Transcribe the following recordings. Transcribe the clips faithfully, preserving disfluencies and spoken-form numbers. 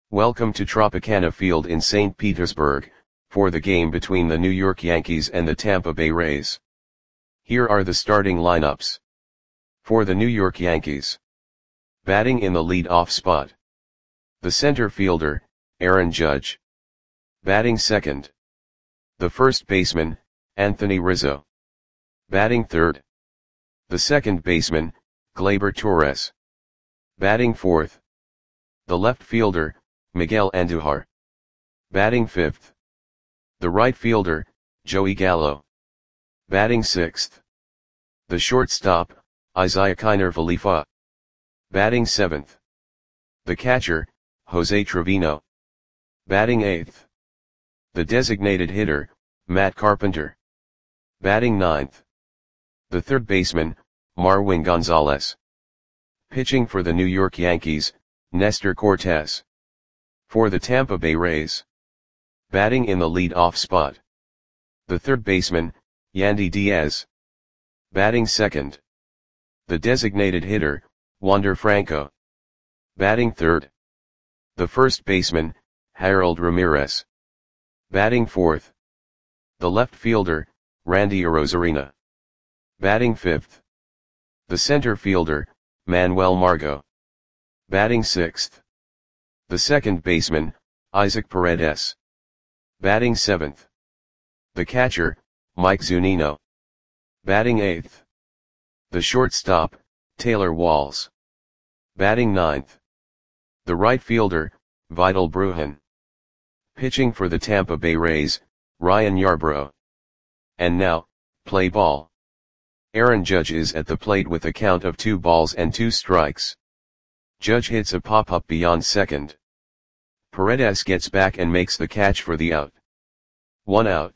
Welcome to Tropicana Field in Saint Petersburg, for the game between the New York Yankees and the Tampa Bay Rays. Here are the starting lineups. For the New York Yankees. Batting in the lead-off spot. The center fielder, Aaron Judge. Batting second. The first baseman, Anthony Rizzo. Batting third. The second baseman, Gleyber Torres. Batting fourth. The left fielder, Miguel Andujar. Batting fifth. The right fielder, Joey Gallo. Batting sixth. The shortstop, Isiah Kiner Falefa. Batting seventh. The catcher, Jose Trevino. Batting eighth. The designated hitter, Matt Carpenter. Batting ninth. The third baseman, Marwin Gonzalez. Pitching for the New York Yankees, Nestor Cortes. For the Tampa Bay Rays. Batting in the lead-off spot. The third baseman, Yandy Diaz. Batting second. The designated hitter, Wander Franco. Batting third. The first baseman, Harold Ramirez. Batting fourth. The left fielder, Randy Arozarena. Batting fifth. The center fielder, Manuel Margot. Batting sixth. The second baseman, Isaac Paredes. Batting seventh. The catcher, Mike Zunino. Batting eighth. The shortstop, Taylor Walls. Batting ninth. The right fielder, Vidal Brujan. Pitching for the Tampa Bay Rays, Ryan Yarbrough. And now, play ball. Aaron Judge is at the plate with a count of two balls and two strikes. Judge hits a pop-up beyond second. Paredes gets back and makes the catch for the out. One out.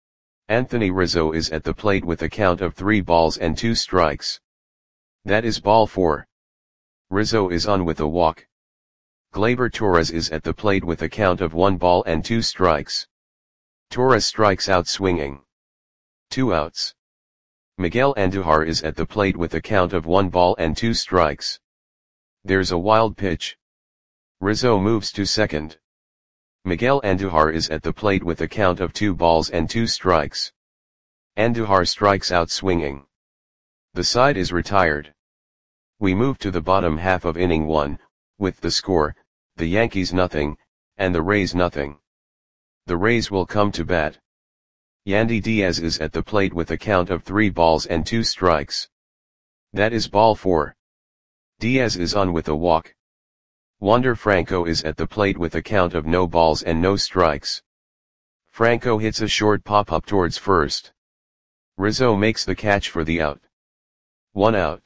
Anthony Rizzo is at the plate with a count of three balls and two strikes. That is ball four. Rizzo is on with a walk. Gleyber Torres is at the plate with a count of one ball and two strikes. Torres strikes out swinging. Two outs. Miguel Andujar is at the plate with a count of one ball and two strikes. There's a wild pitch. Rizzo moves to second. Miguel Andujar is at the plate with a count of two balls and two strikes. Andujar strikes out swinging. The side is retired. We move to the bottom half of inning one, with the score, the Yankees nothing, and the Rays nothing. The Rays will come to bat. Yandy Diaz is at the plate with a count of three balls and two strikes. That is ball four. Diaz is on with a walk. Wander Franco is at the plate with a count of no balls and no strikes. Franco hits a short pop-up towards first. Rizzo makes the catch for the out. One out.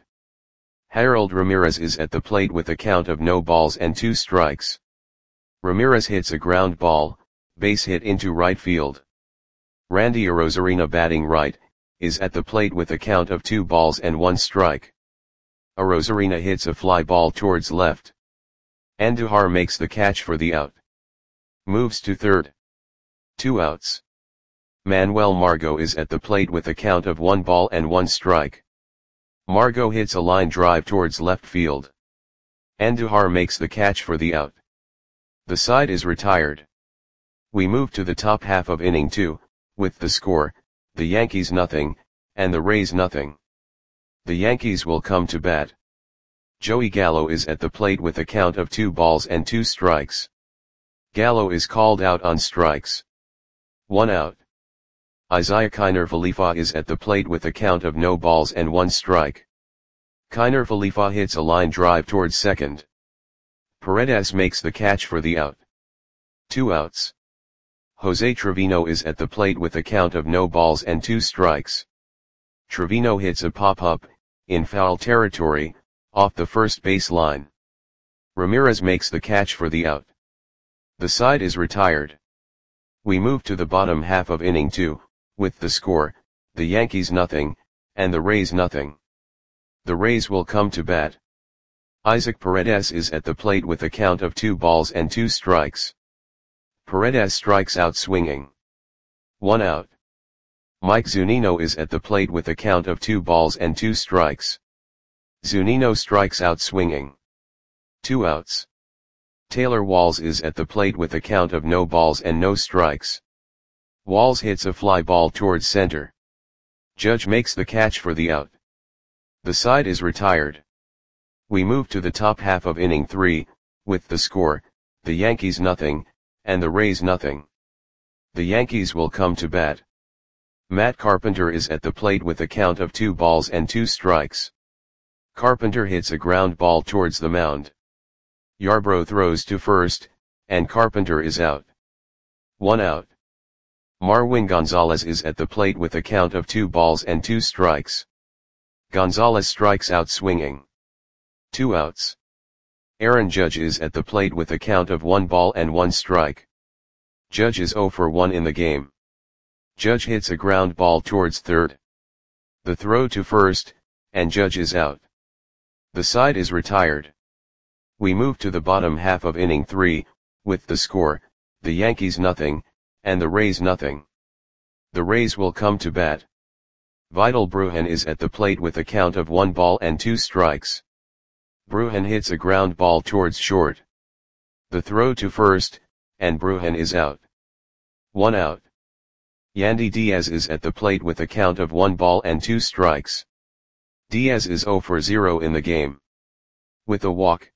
Harold Ramirez is at the plate with a count of no balls and two strikes. Ramirez hits a ground ball, base hit into right field. Randy Arozarena, batting right, is at the plate with a count of two balls and one strike. Arozarena hits a fly ball towards left. Andujar makes the catch for the out. Moves to third. Two outs. Manuel Margot is at the plate with a count of one ball and one strike. Margot hits a line drive towards left field. Andujar makes the catch for the out. The side is retired. We move to the top half of inning two, with the score, the Yankees nothing, and the Rays nothing. The Yankees will come to bat. Joey Gallo is at the plate with a count of two balls and two strikes. Gallo is called out on strikes. One out. Isiah Kiner Falefa is at the plate with a count of no balls and one strike. Kiner Falefa hits a line drive towards second. Paredes makes the catch for the out. Two outs. Jose Trevino is at the plate with a count of no balls and two strikes. Trevino hits a pop-up, in foul territory, off the first base line. Ramirez makes the catch for the out. The side is retired. We move to the bottom half of inning two, with the score, the Yankees nothing, and the Rays nothing. The Rays will come to bat. Isaac Paredes is at the plate with a count of two balls and two strikes. Paredes strikes out swinging. One out. Mike Zunino is at the plate with a count of two balls and two strikes. Zunino strikes out swinging. Two outs. Taylor Walls is at the plate with a count of no balls and no strikes. Walls hits a fly ball towards center. Judge makes the catch for the out. The side is retired. We move to the top half of inning three, with the score, the Yankees nothing, and the Rays nothing. The Yankees will come to bat. Matt Carpenter is at the plate with a count of two balls and two strikes. Carpenter hits a ground ball towards the mound. Yarbrough throws to first, and Carpenter is out. One out. Marwin Gonzalez is at the plate with a count of two balls and two strikes. Gonzalez strikes out swinging. Two outs. Aaron Judge is at the plate with a count of one ball and one strike. Judge is oh for one in the game. Judge hits a ground ball towards third. The throw to first, and Judge is out. The side is retired. We move to the bottom half of inning three, with the score, the Yankees nothing, and the Rays nothing. The Rays will come to bat. Vidal Brujan is at the plate with a count of one ball and two strikes. Brujan hits a ground ball towards short. The throw to first, and Brujan is out. One out. Yandy Diaz is at the plate with a count of one ball and two strikes. Diaz is oh for zero in the game. With a walk.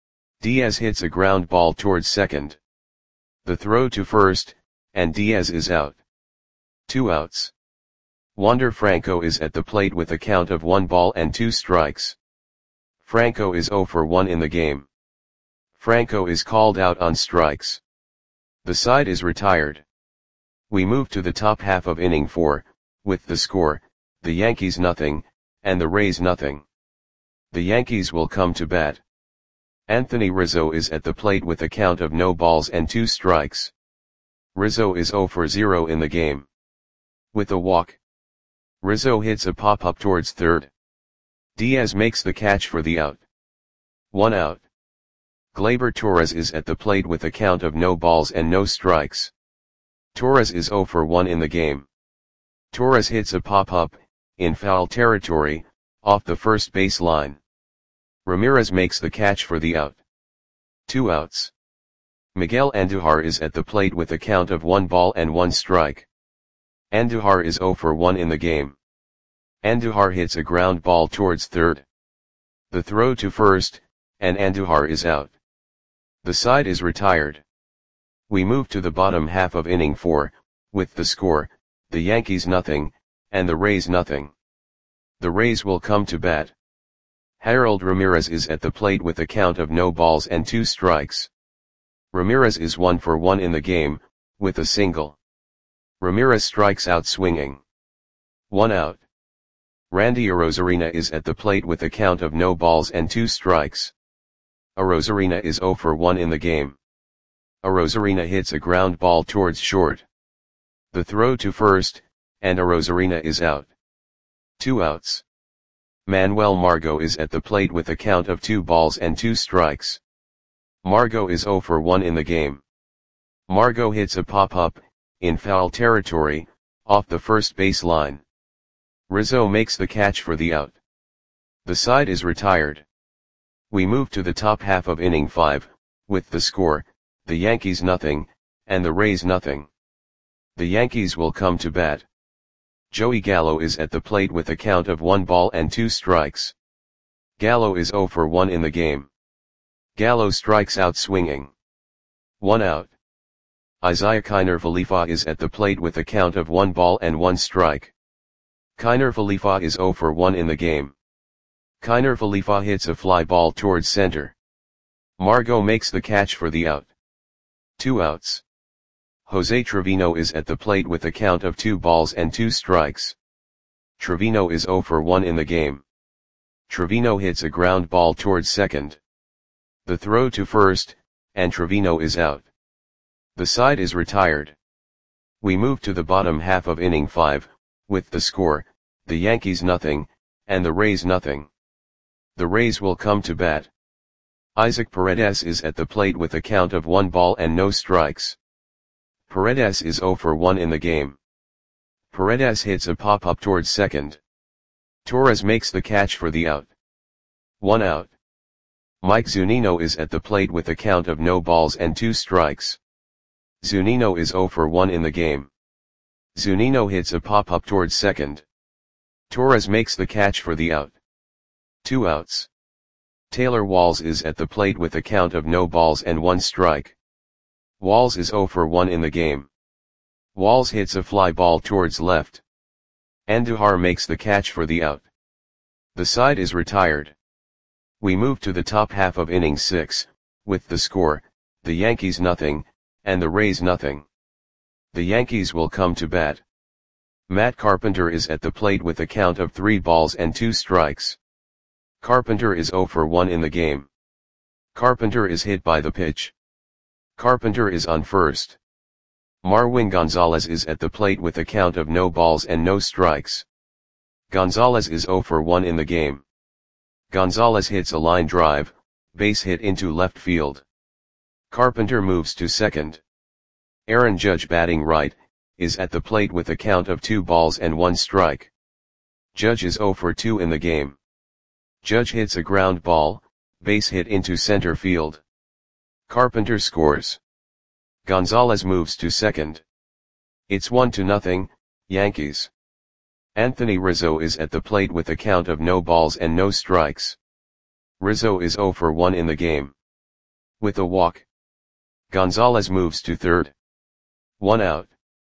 Diaz hits a ground ball towards second. The throw to first, and Diaz is out. Two outs. Wander Franco is at the plate with a count of one ball and two strikes. Franco is oh for one in the game. Franco is called out on strikes. The side is retired. We move to the top half of inning four, with the score, the Yankees nothing, and the Rays nothing. The Yankees will come to bat. Anthony Rizzo is at the plate with a count of no balls and two strikes. Rizzo is oh for zero in the game. With a walk. Rizzo hits a pop-up towards third. Diaz makes the catch for the out. One out. Gleyber Torres is at the plate with a count of no balls and no strikes. Torres is oh for one in the game. Torres hits a pop-up, in foul territory, off the first base line. Ramirez makes the catch for the out. Two outs. Miguel Andujar is at the plate with a count of one ball and one strike. Andujar is oh for one in the game. Andujar hits a ground ball towards third. The throw to first, and Andujar is out. The side is retired. We move to the bottom half of inning four, with the score, the Yankees nothing, and the Rays nothing. The Rays will come to bat. Harold Ramirez is at the plate with a count of no balls and two strikes. Ramirez is one for one in the game, with a single. Ramirez strikes out swinging. One out. Randy Arozarena is at the plate with a count of no balls and two strikes. Arozarena is oh for one in the game. Arozarena hits a ground ball towards short. The throw to first, and Arozarena is out. Two outs. Manuel Margot is at the plate with a count of two balls and two strikes. Margot is oh for one in the game. Margot hits a pop-up, in foul territory, off the first base line. Rizzo makes the catch for the out. The side is retired. We move to the top half of inning five, with the score, the Yankees nothing, and the Rays nothing. The Yankees will come to bat. Joey Gallo is at the plate with a count of one ball and two strikes. Gallo is oh for one in the game. Gallo strikes out swinging. One out. Isaiah Kiner Falefa is at the plate with a count of one ball and one strike. Kiner Falefa is oh for one in the game. Kiner Falefa hits a fly ball towards center. Margot makes the catch for the out. Two outs. Jose Trevino is at the plate with a count of two balls and two strikes. Trevino is oh for one in the game. Trevino hits a ground ball towards second. The throw to first, and Trevino is out. The side is retired. We move to the bottom half of inning five, with the score, the Yankees nothing, and the Rays nothing. The Rays will come to bat. Isaac Paredes is at the plate with a count of one ball and no strikes. Paredes is oh for one in the game. Paredes hits a pop-up towards second. Torres makes the catch for the out. One out. Mike Zunino is at the plate with a count of no balls and two strikes. Zunino is zero for one in the game. Zunino hits a pop-up towards second. Torres makes the catch for the out. Two outs. Taylor Walls is at the plate with a count of no balls and one strike. Walls is zero for one in the game. Walls hits a fly ball towards left. Andujar makes the catch for the out. The side is retired. We move to the top half of inning six, with the score, the Yankees nothing, and the Rays nothing. The Yankees will come to bat. Matt Carpenter is at the plate with a count of three balls and two strikes. Carpenter is zero for one in the game. Carpenter is hit by the pitch. Carpenter is on first. Marwin Gonzalez is at the plate with a count of no balls and no strikes. Gonzalez is zero for one in the game. Gonzalez hits a line drive, base hit into left field. Carpenter moves to second. Aaron Judge, batting right, is at the plate with a count of two balls and one strike. Judge is zero for two in the game. Judge hits a ground ball, base hit into center field. Carpenter scores. Gonzalez moves to second. It's one to nothing, Yankees. Anthony Rizzo is at the plate with a count of no balls and no strikes. Rizzo is zero for one in the game. With a walk. Gonzalez moves to third. One out.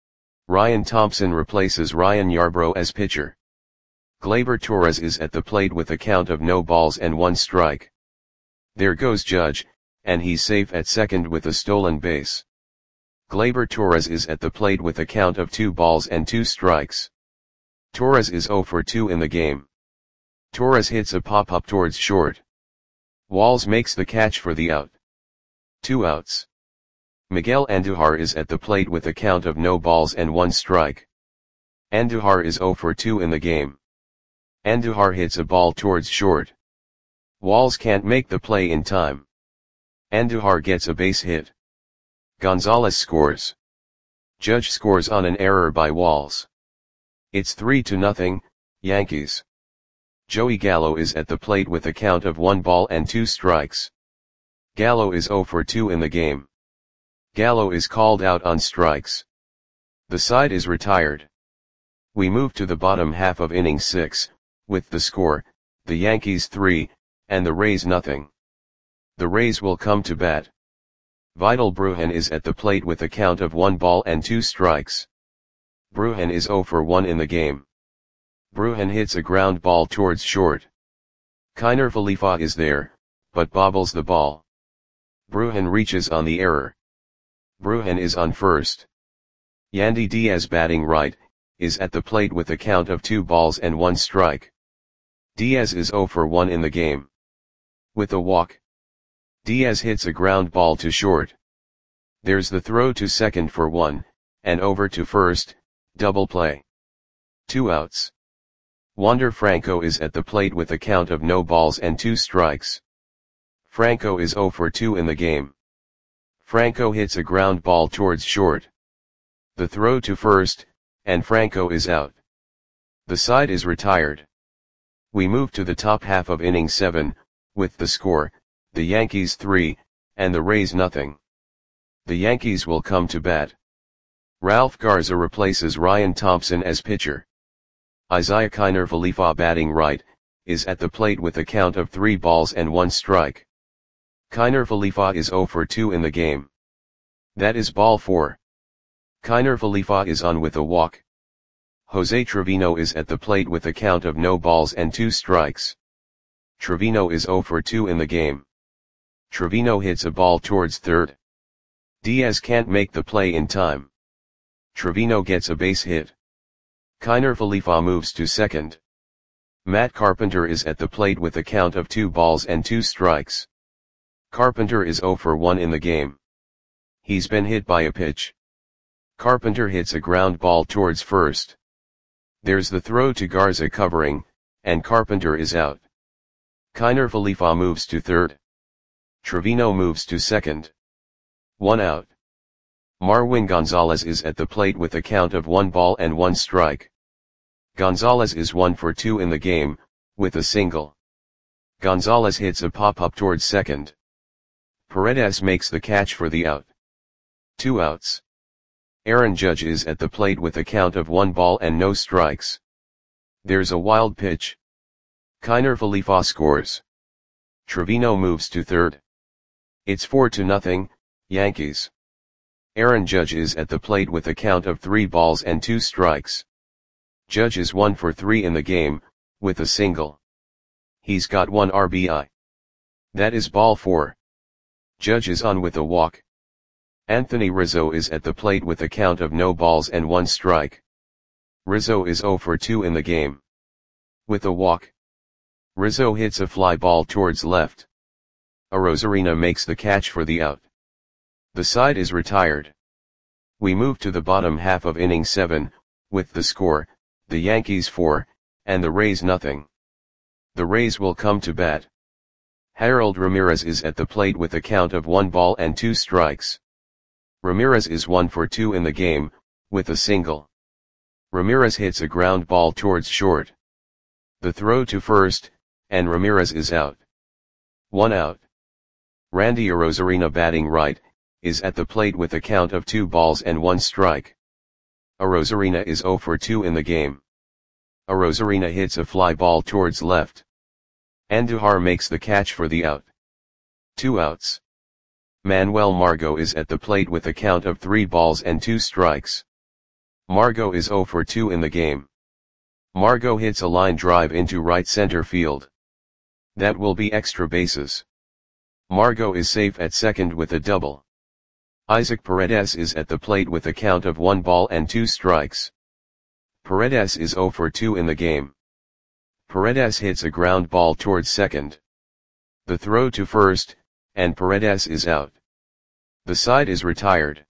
Ryan Thompson replaces Ryan Yarbrough as pitcher. Gleyber Torres is at the plate with a count of no balls and one strike. There goes Judge, and he's safe at second with a stolen base. Gleyber Torres is at the plate with a count of two balls and two strikes. Torres is zero for two in the game. Torres hits a pop-up towards short. Walls makes the catch for the out. Two outs. Miguel Andujar is at the plate with a count of no balls and one strike. Andujar is zero for two in the game. Andujar hits a ball towards short. Walls can't make the play in time. Andujar gets a base hit. Gonzalez scores. Judge scores on an error by Walls. It's three to nothing, Yankees. Joey Gallo is at the plate with a count of one ball and two strikes. Gallo is zero for two in the game. Gallo is called out on strikes. The side is retired. We move to the bottom half of inning six, with the score, the Yankees three, and the Rays nothing. The Rays will come to bat. Vidal Brujan is at the plate with a count of one ball and two strikes. Brujan is zero for one in the game. Brujan hits a ground ball towards short. Kiner Falefa is there, but bobbles the ball. Brujan reaches on the error. Brujan is on first. Yandy Diaz, batting right, is at the plate with a count of two balls and one strike. Diaz is zero for one in the game. With a walk. Diaz hits a ground ball to short. There's the throw to second for one, and over to first, double play. Two outs. Wander Franco is at the plate with a count of no balls and two strikes. Franco is zero for two in the game. Franco hits a ground ball towards short. The throw to first, and Franco is out. The side is retired. We move to the top half of inning seven, with the score, the Yankees three, and the Rays nothing. The Yankees will come to bat. Ralph Garza replaces Ryan Thompson as pitcher. Isaiah Kiner Falefa, batting right, is at the plate with a count of three balls and one strike. Kiner Falefa is zero for two in the game. That is ball four. Kiner Falefa is on with a walk. Jose Trevino is at the plate with a count of no balls and two strikes. Trevino is zero for two in the game. Trevino hits a ball towards third. Diaz can't make the play in time. Trevino gets a base hit. Kiner Falefa moves to second. Matt Carpenter is at the plate with a count of two balls and two strikes. Carpenter is zero for one in the game. He's been hit by a pitch. Carpenter hits a ground ball towards first. There's the throw to Garza covering, and Carpenter is out. Kiner Falefa moves to third. Trevino moves to second. One out. Marwin Gonzalez is at the plate with a count of one ball and one strike. Gonzalez is one for two in the game, with a single. Gonzalez hits a pop-up towards second. Paredes makes the catch for the out. Two outs. Aaron Judge is at the plate with a count of one ball and no strikes. There's a wild pitch. Kiner Falefa scores. Trevino moves to third. It's four to nothing, Yankees. Aaron Judge is at the plate with a count of three balls and two strikes. Judge is one for three in the game, with a single. He's got one R B I. That is ball four. Judge is on with a walk. Anthony Rizzo is at the plate with a count of no balls and one strike. Rizzo is zero for two in the game. With a walk. Rizzo hits a fly ball towards left. Arozarena makes the catch for the out. The side is retired. We move to the bottom half of inning seven, with the score, the Yankees four, and the Rays nothing. The Rays will come to bat. Harold Ramirez is at the plate with a count of one ball and two strikes. Ramirez is one for two in the game, with a single. Ramirez hits a ground ball towards short. The throw to first, and Ramirez is out. One out. Randy Arozarena, batting right, is at the plate with a count of two balls and one strike. Arozarena is zero for two in the game. Arozarena hits a fly ball towards left. Andujar makes the catch for the out. Two outs. Manuel Margot is at the plate with a count of three balls and two strikes. Margot is zero for two in the game. Margot hits a line drive into right center field. That will be extra bases. Margot is safe at second with a double. Isaac Paredes is at the plate with a count of one ball and two strikes. Paredes is zero for two in the game. Paredes hits a ground ball towards second. The throw to first, and Paredes is out. The side is retired.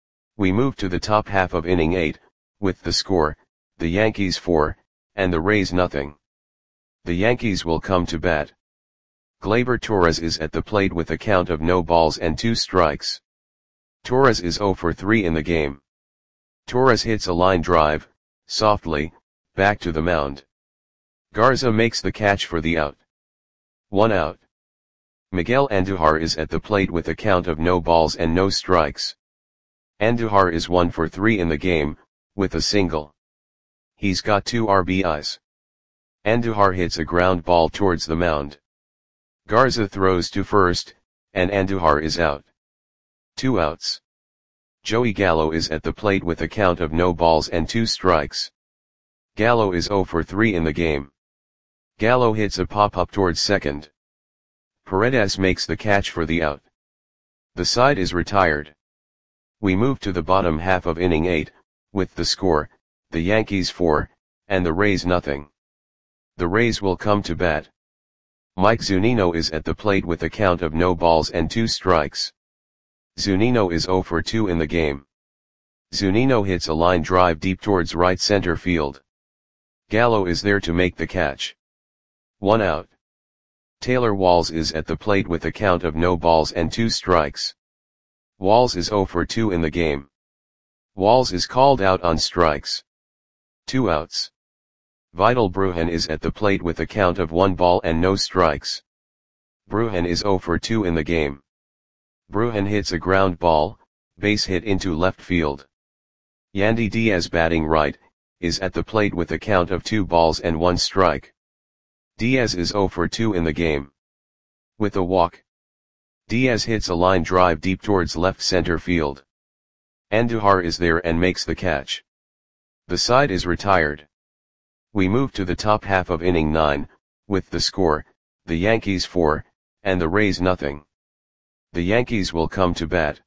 We move to the top half of inning eight, with the score, the Yankees four, and the Rays nothing. The Yankees will come to bat. Gleyber Torres is at the plate with a count of no balls and two strikes. Torres is zero for three in the game. Torres hits a line drive, softly, back to the mound. Garza makes the catch for the out. One out. Miguel Andujar is at the plate with a count of no balls and no strikes. Andujar is one for three in the game, with a single. He's got two R B Is. Andujar hits a ground ball towards the mound. Garza throws to first, and Andujar is out. Two outs. Joey Gallo is at the plate with a count of no balls and two strikes. Gallo is zero for three in the game. Gallo hits a pop-up towards second. Paredes makes the catch for the out. The side is retired. We move to the bottom half of inning eight, with the score, the Yankees four, and the Rays nothing. The Rays will come to bat. Mike Zunino is at the plate with a count of no balls and two strikes. Zunino is zero for two in the game. Zunino hits a line drive deep towards right center field. Gallo is there to make the catch. One out. Taylor Walls is at the plate with a count of no balls and two strikes. Walls is zero for two in the game. Walls is called out on strikes. Two outs. Vidal Brujan is at the plate with a count of one ball and no strikes. Brujan is zero for two in the game. Brujan hits a ground ball, base hit into left field. Yandy Diaz, batting right, is at the plate with a count of two balls and one strike. Diaz is zero for two in the game. With a walk. Diaz hits a line drive deep towards left center field. Andujar is there and makes the catch. The side is retired. We move to the top half of inning nine, with the score, the Yankees four, and the Rays nothing. The Yankees will come to bat.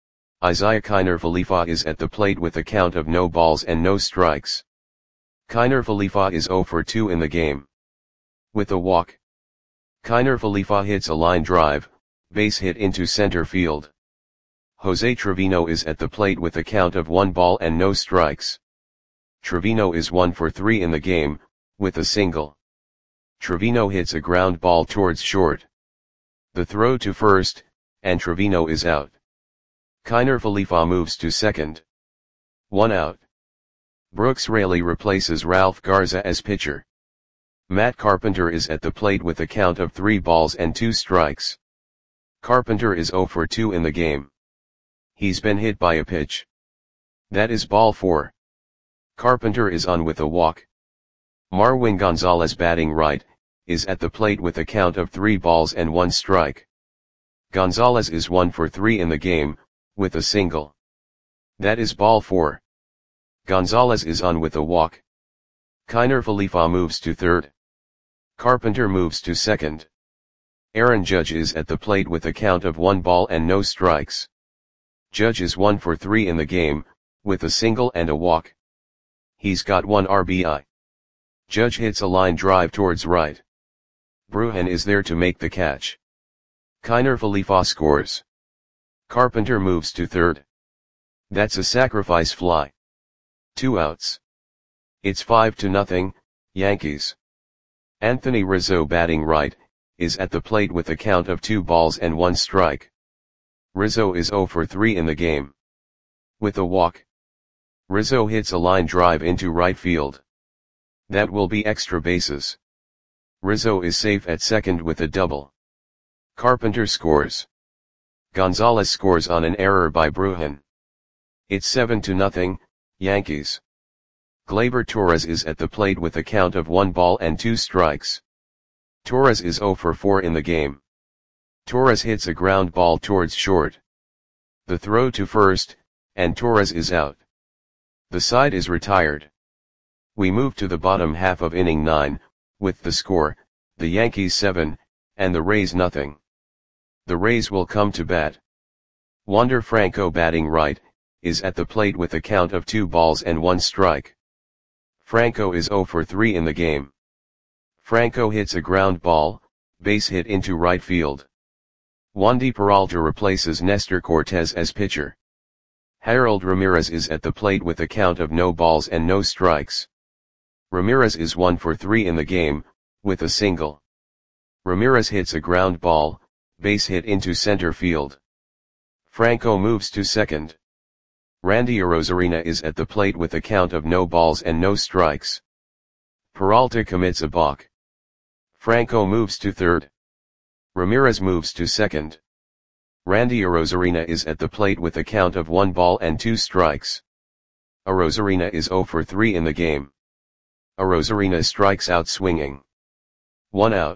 Isaiah Kiner Falefa is at the plate with a count of no balls and no strikes. Kiner Falefa is zero for two in the game. With a walk. Kiner Falefa hits a line drive, base hit into center field. Jose Trevino is at the plate with a count of one ball and no strikes. Trevino is one for three in the game, with a single. Trevino hits a ground ball towards short. The throw to first, and Trevino is out. Kiner Falefa moves to second. One out. Brooks Raley replaces Ralph Garza as pitcher. Matt Carpenter is at the plate with a count of three balls and two strikes. Carpenter is zero for two in the game. He's been hit by a pitch. That is ball four. Carpenter is on with a walk. Marwin Gonzalez, batting right, is at the plate with a count of three balls and one strike. Gonzalez is one for three in the game, with a single. That is ball four. Gonzalez is on with a walk. Kiner Falefa moves to third. Carpenter moves to second. Aaron Judge is at the plate with a count of one ball and no strikes. Judge is one for three in the game, with a single and a walk. He's got one R B I. Judge hits a line drive towards right. Bruhan is there to make the catch. Kiner Falefa scores. Carpenter moves to third. That's a sacrifice fly. Two outs. It's five to nothing, Yankees. Anthony Rizzo, batting right, is at the plate with a count of two balls and one strike. Rizzo is zero for three in the game. With a walk. Rizzo hits a line drive into right field. That will be extra bases. Rizzo is safe at second with a double. Carpenter scores. Gonzalez scores on an error by Bruhan. It's seven to nothing, Yankees. Gleyber Torres is at the plate with a count of one ball and two strikes. Torres is zero for four in the game. Torres hits a ground ball towards short. The throw to first, and Torres is out. The side is retired. We move to the bottom half of inning nine, with the score, the Yankees seven, and the Rays nothing. The Rays will come to bat. Wander Franco, batting right, is at the plate with a count of two balls and one strike. Franco is zero for three in the game. Franco hits a ground ball, base hit into right field. Wandy Peralta replaces Nestor Cortez as pitcher. Harold Ramirez is at the plate with a count of no balls and no strikes. Ramirez is one for three in the game, with a single. Ramirez hits a ground ball, base hit into center field. Franco moves to second. Randy Arozarena is at the plate with a count of no balls and no strikes. Peralta commits a balk. Franco moves to third. Ramirez moves to second. Randy Arozarena is at the plate with a count of one ball and two strikes. Arozarena is zero for three in the game. Arozarena strikes out swinging. One out.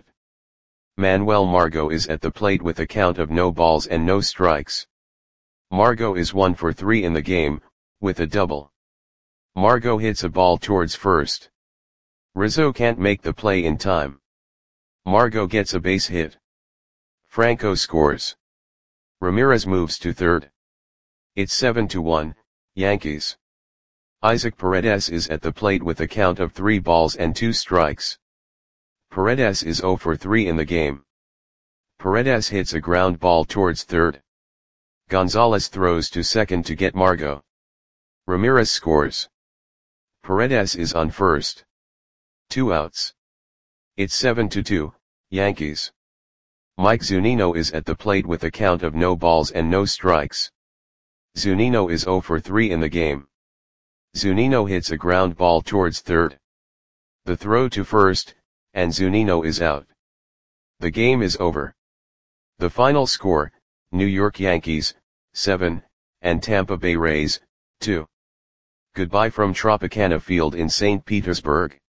Manuel Margot is at the plate with a count of no balls and no strikes. Margot is one for three in the game, with a double. Margot hits a ball towards first. Rizzo can't make the play in time. Margot gets a base hit. Franco scores. Ramirez moves to third. It's seven to one, Yankees. Isaac Paredes is at the plate with a count of three balls and two strikes. Paredes is zero for three in the game. Paredes hits a ground ball towards third. Gonzalez throws to second to get Margot. Ramirez scores. Paredes is on first. Two outs. It's seven to two, Yankees. Mike Zunino is at the plate with a count of no balls and no strikes. Zunino is zero for three in the game. Zunino hits a ground ball towards third. The throw to first, and Zunino is out. The game is over. The final score, New York Yankees, seven, and Tampa Bay Rays, two. Goodbye from Tropicana Field in Saint Petersburg.